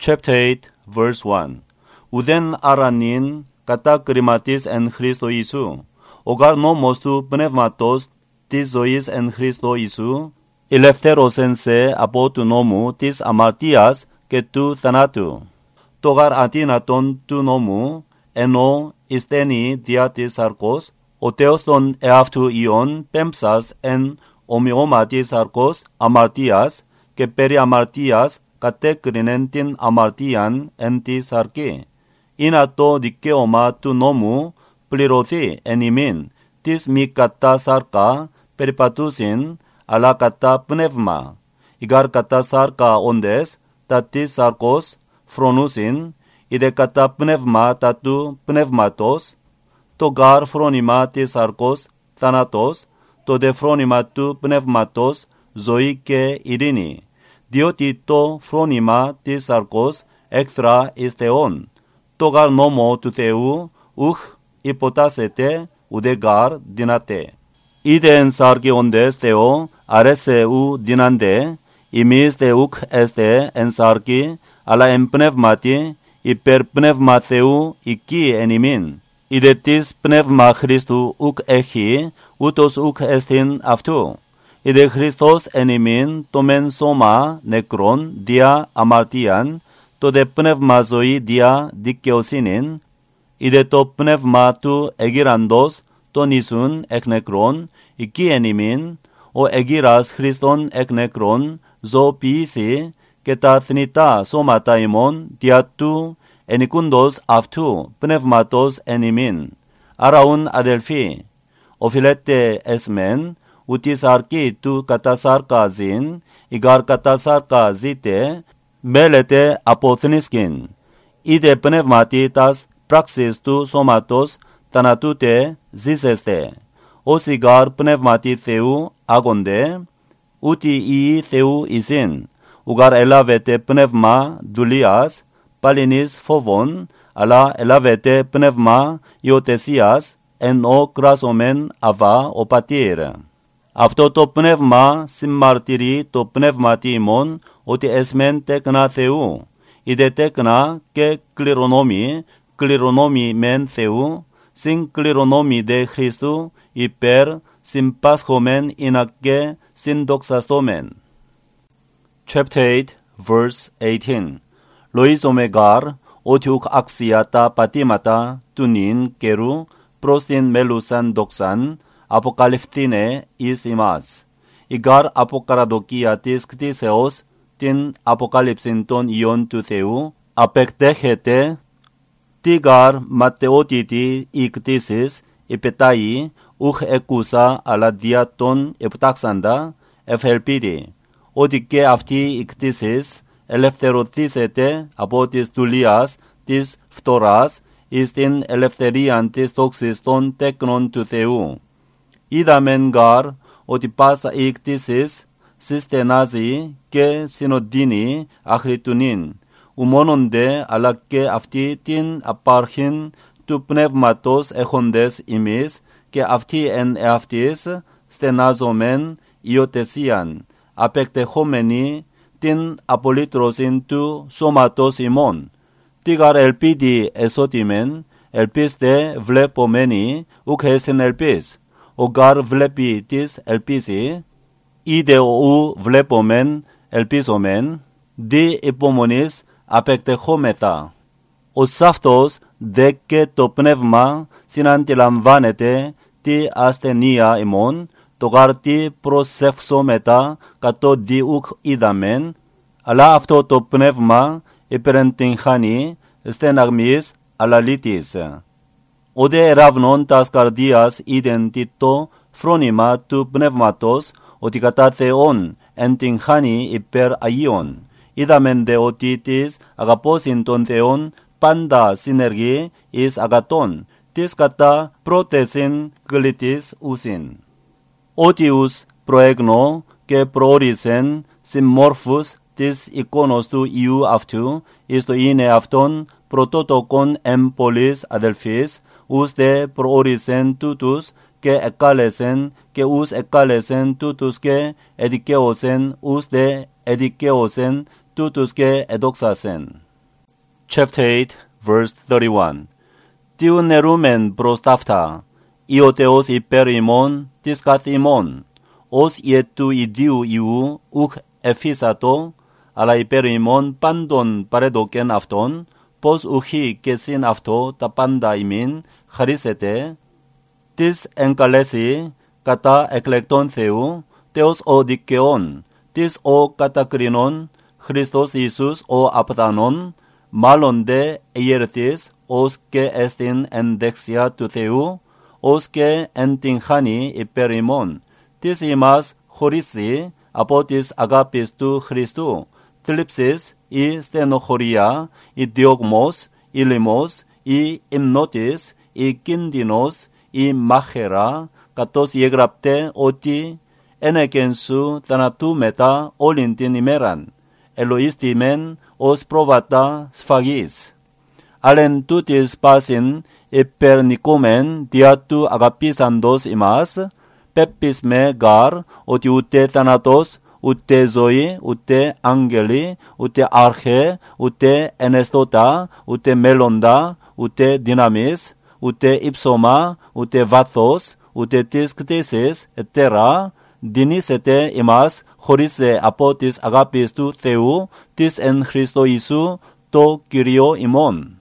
Chapter 8, verse 1. Ουδέν αρανήν κατά κριματής εν Χριστώ Ιησού. Ο γάρ νόμος του πνεύματος της ζωής εν Χριστώ Ιησού ελευθέρωσεν σε από του νόμου της αμαρτίας και του θανάτου. Το γάρ αδύνατον του νόμου, ενώ εισθένει δια της σαρκός, ο Θεός τον εαυτού ιών πέμψας εν ομοιώματι σαρκός αμαρτίας και περί αμαρτίας κατέκρινεν την αμαρτίαν εν τη σαρκή. Είναι το δικαίωμα του νόμου πληρωθεί εν ημίν της μη κατά σάρκα περιπατούσιν, αλλά κατά πνεύμα. Ηγάρ κατά σάρκα όντες, τα της σάρκος φρονούσιν, είδε κατά πνεύμα τα του πνεύματος, το γάρ φρόνημα της σάρκος θάνατος, το δε φρόνημα του πνεύματος ζωή και ειρήνη. Διότι το φρόνημα της σάρκος έκθρα εις Θεόν. Το γάρ νόμο του Θεού ουχ υποτάσσεται ουδέ γάρ δυνατέ. Είδε εν σάρκη όντες Θεό αρέσε ου δυναντε, ημείς δε ουκ έστε εν σάρκη, αλλά εν πνεύματι υπερ πνεύμα Θεού εκεί εν ημίν. Είδε της πνεύμα Χριστού ουκ έχει, ούτως ουκ εστιν αυτού. Είδε Χριστός εν ημίν το μεν σώμα νεκρόν δια αμαρτίαν, το δε πνεύμα ζωή δια δικαιοσύνην. Είδε το πνεύμα του εγείραντος τον Ιησούν εκ νεκρών, εκεί εν ημίν, ο εγείρας Χριστόν εκ νεκρών ζωοποιήσει και τα θνητά σώματα ημών δια του ενικούντος αυτού πνεύματος εν ημίν. Άραουν αδελφοί, οφείλετε εσμεν, ούτι σαρκή του κατά σάρκα ζήν, ηγάρ κατά σάρκα ζήτε, μέλετε αποθνίσκην. Είδε πνεύματι τας πράξεις του σώματος θανατούτε ζήσεστε. Ως ηγάρ πνεύματι Θεού άγονται, ούτι οι Θεού εισήν. Ουγάρ ελάβετε πνεύμα δουλείας, παλινής φόβων, αλλά ελάβετε πνεύμα υιοτεσίας, εν ο κράσομεν αβά ο πατήρ. Αυτό το πνεύμα συμμαρτυρεί το πνεύματι ημών, ότι εσμεν τέκνα Θεού. Είδε τέκνα και κληρονόμοι μεν Θεού, συν κληρονόμοι δε Χριστού, υπέρ συμπάσχομεν εινακέ συνδοξαστόμεν. Chapter 8, verse 18. Λοίζομαι γάρ, ότι ουκ αξία τα πατήματα του νυν καιρού προς την μέλουσαν δόξαν, αποκαλυφθήνε εις ημάς. Η γάρ αποκαραδοκία της κτήσεως, την αποκάλυψην των ιών του Θεού, απεκτέχεται τι γάρ ματαιότητη η κτήσεις υπετάει, ουχ εκούσα, αλλά δια των επιτάξαντα ευελπίδη, ότι και αυτή η κτήσεις ελευθερωθήσεται από της δουλείας της φθοράς εις την ελευθερίαν της τόξης των τέκνων του Θεού. Είδαμεν γάρ ότι πάσα η κτήσεις συστενάζει και συνοδύνει άχρη του νυν, ουμόνονται αλλά και αυτή την απάρχην του πνεύματος έχοντες ημείς και αυτή εν εαυτής στενάζομεν υιοτεσίαν, απεκτεχόμενοι την απολύτρωσιν του σώματος ημών. Τίγαρ ελπίδι εσώτημεν, ελπίστε βλεπομένοι, ουκ έσιν ελπίς. Ο γάρ βλέπει της ελπίσει, είδε ου βλεπομεν ελπίζομεν, δι υπομονής απεκτεχόμεθα. Ως αυτός δε και το πνεύμα συναντιλαμβάνεται τη ασθενεία ημών, το γάρ τι προσεύσομετα κατώ δι ουκ είδαμεν, αλλά αυτό το πνεύμα υπερεντυγχάνει στεναγμής αλαλήτης. Ο δε ραύνων τας καρδίας είδεν το φρόνημα του πνεύματος, ότι κατά Θεόν εντυγχάνει υπέρ Αγίων. Είδαμεν δε ότι της αγαπώσιν των Θεών πάντα συνεργεί εις αγατών, της κατά πρότεσιν γλυτής ουσιν. Ότιους προέγνω και προόρισεν συμμόρφους της εικόνος του Ιού αυτού, εις το είναι αυτόν πρωτότοκον εμπολής αδελφής, ους δε προόρισεν τούτους και εκάλεσεν και ους εκάλεσεν τούτους και εδικαίωσεν, ους δε εδικαίωσεν τούτους και εδόξασεν. chapter 8, verse 31. Tiu nerumen prostafta, ioteos iperimon, discathimon, os ietu idiu iu, ephisato, ala iperimon pandon paredoken afton, pos uhi kesin afto tapanda imin, charisete, tis enkalesi, kata eklekton theu, theos o dikeon, tis o katakrinon, Christos Isus o apathanon, malonde eierthis, os que estin en dexia tu theu, os que entinhani iperimon, tis imas chorisi, apotis agapis tu Christu, thlipsis, i stenochoria, i diogmos, i limos, i imnotis, i kindinos, i machera, katos iegrapte oti, enekensu thanatu meta olintin imeran, eloistimen os provata sphagis. Alen tutis pasin ipernikumen diatu agapisandos imas, peppisme gar, oti ute thanatos, ute zoi, ute angeli, ute arche, ute enestota, ute melonda, ute dinamis, ute ipsoma, ute vathos, ute tis ktesis, etc., dinisete imas, chorise apotis agapis tu theu, tis en Christo Isu, to Kyrio imon.